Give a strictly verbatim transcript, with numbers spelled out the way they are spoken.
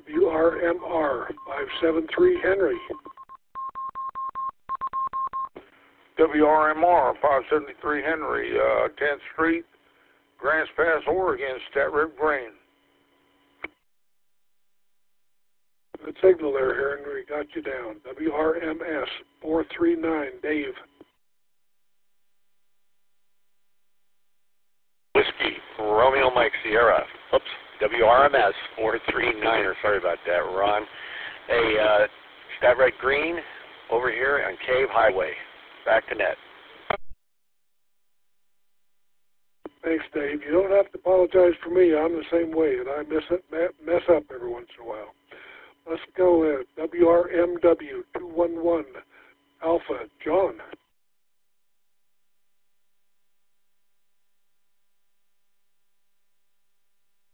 W R M R five seven three Henry. W R M R five seventy-three Henry, uh, tenth Street, Grants Pass, Oregon, Stat Rib Green. Good signal there, Henry. Got you down. W R M S four three nine, Dave. Whiskey, Romeo Mike Sierra. Oops, W R M S four three nine, or sorry about that, Ron. Hey, uh, Stat Red Green over here on Cave Highway. Back to net. Thanks, Dave. You don't have to apologize for me. I'm the same way, and I mess up, mess up every once in a while. Let's go uh, W R M W two one one Alpha, John.